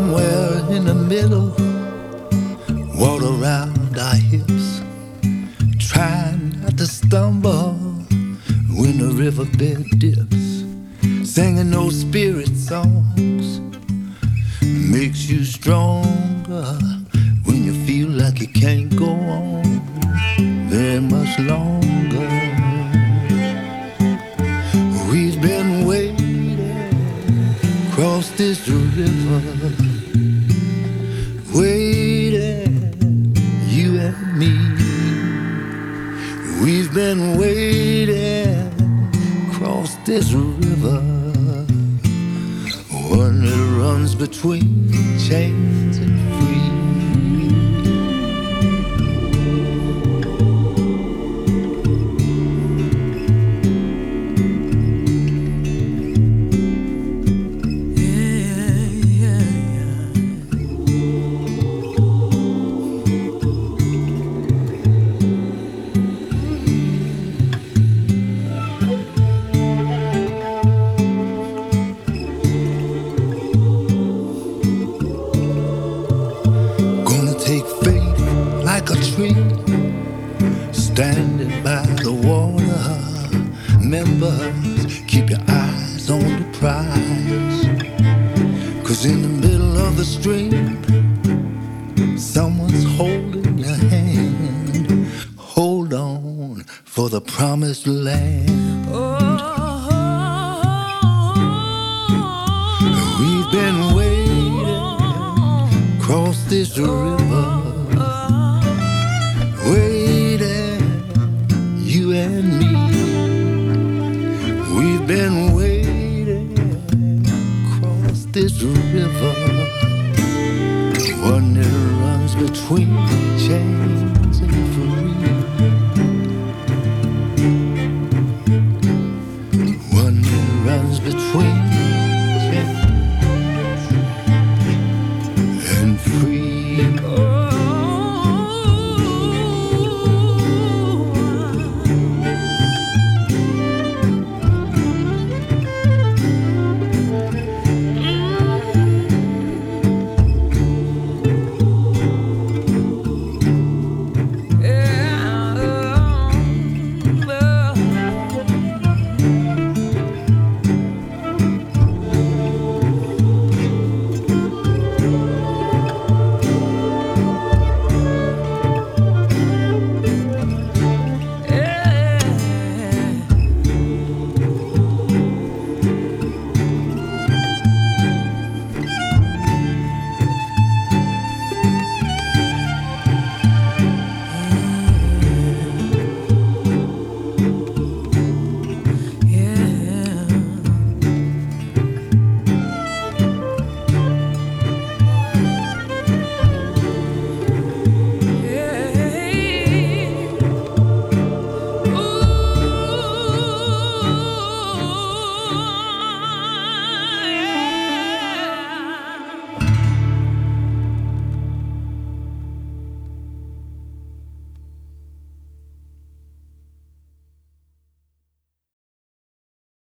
somewhere in the middle, water around our hips, trying not to stumble when the riverbed dips, singing those spirit songs makes you stronger when you feel like you can't go on very much longer. We've been waiting across this river, waiting, you and me. We've been waiting across this river, one that runs between chains and free. Take faith like a tree, standing by the water. Members, keep your eyes on the prize, 'cause in the middle of the stream, someone's holding your hand. Hold on for the promised land. We've been waiting across this river, waiting, you and me. We've been waiting across this river, one that runs between chains and free.